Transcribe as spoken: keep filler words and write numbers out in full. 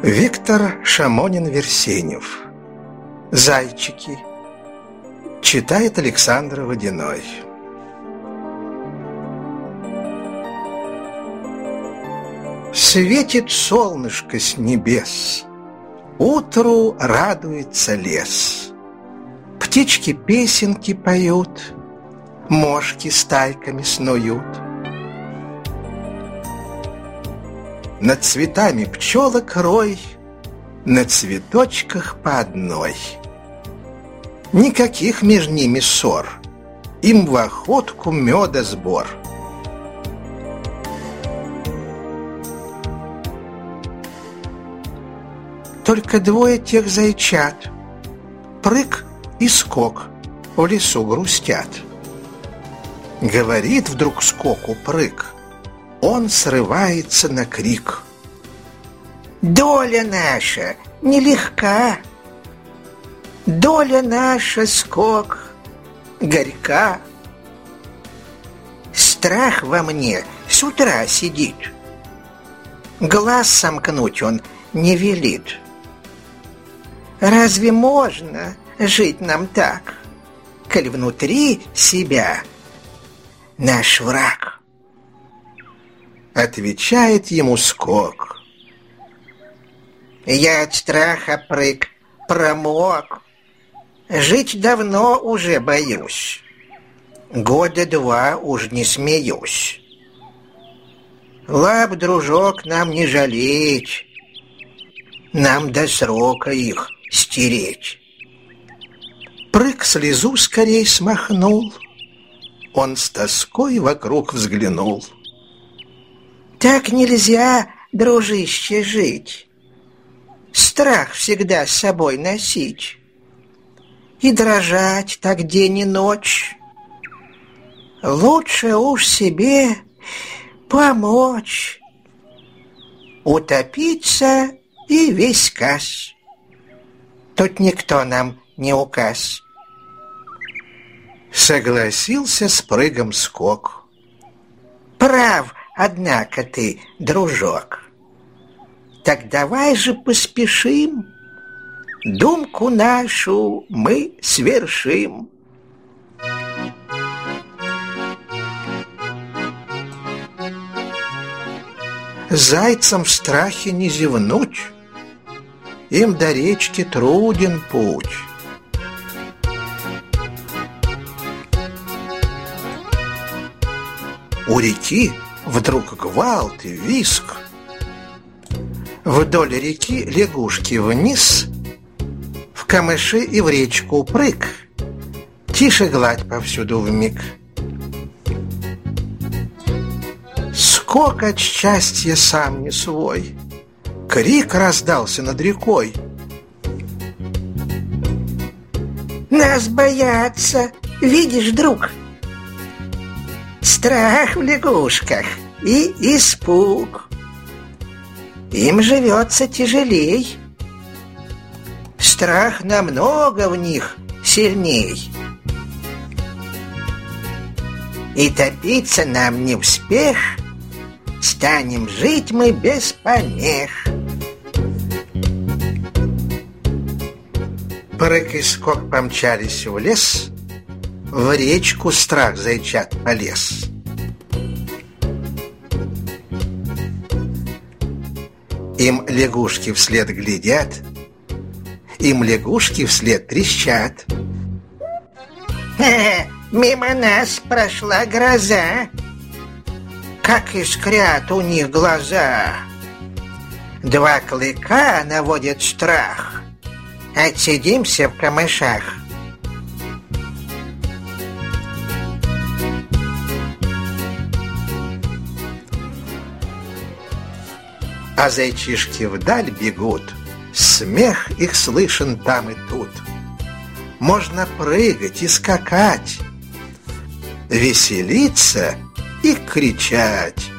Виктор Шамонин-Версенев. «Зайчики». Читает Александр Водяной. Светит солнышко с небес, утру радуется лес. Птички песенки поют, мошки стайками снуют. Над цветами пчелок рой, на цветочках по одной. Никаких между ними ссор, им в охотку меда сбор. Только двое тех зайчат, прыг и скок, в лесу грустят. Говорит вдруг скоку прыг, он срывается на крик: «Доля наша нелегка, доля наша, скок, горька. Страх во мне с утра сидит, глаз сомкнуть он не велит. Разве можно жить нам так, коль внутри себя наш враг?» Отвечает ему скок: «Я от страха, прыг, промок, жить давно уже боюсь, года два уж не смеюсь. Лап, дружок, нам не жалеть, нам до срока их стереть». Прыг слезу скорей смахнул, он с тоской вокруг взглянул. «Так нельзя, дружище, жить, страх всегда с собой носить и дрожать так день и ночь. Лучше уж себе помочь, утопиться и весь кас. Тут никто нам не указ». Согласился с прыгом скок. «Прав, однако ты, дружок. Так давай же поспешим, думку нашу мы свершим». Зайцам в страхе не зевнуть, им до речки труден путь. У реки вдруг гвалт и виск. Вдоль реки лягушки вниз, в камыши и в речку прыг, тише гладь повсюду вмиг. Скок от счастья сам не свой, крик раздался над рекой: «Нас боятся, видишь, друг! Страх в лягушках и испуг, им живется тяжелей, страх намного в них сильней. И топиться нам не успех, станем жить мы без помех». Прыг и скок помчались в лес, в речку страх зайчат полез. Им лягушки вслед глядят, им лягушки вслед трещат. «Хе-хе, мимо нас прошла гроза, как искрят у них глаза. Два клыка наводят страх, отсидимся в камышах». А зайчишки вдаль бегут, смех их слышен там и тут. Можно прыгать и скакать, веселиться и кричать.